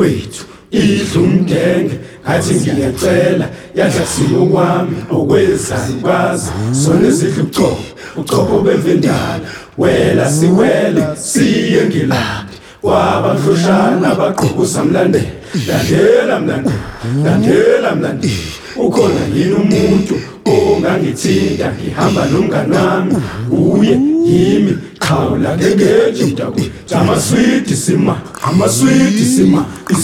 wethu idlumgenge ngathi ngiyacela yadla simo kwami okwezalukwazi sona izidlu ucobo bemvendala wela siwele siye ngilandi kwabahloshana baqhubuza mlandela landela mlandela ukhona yini umuntu ongangithinta ngihamba nomngani wami uye yimi qhawula ngegeje mntakwethu amaswidi sima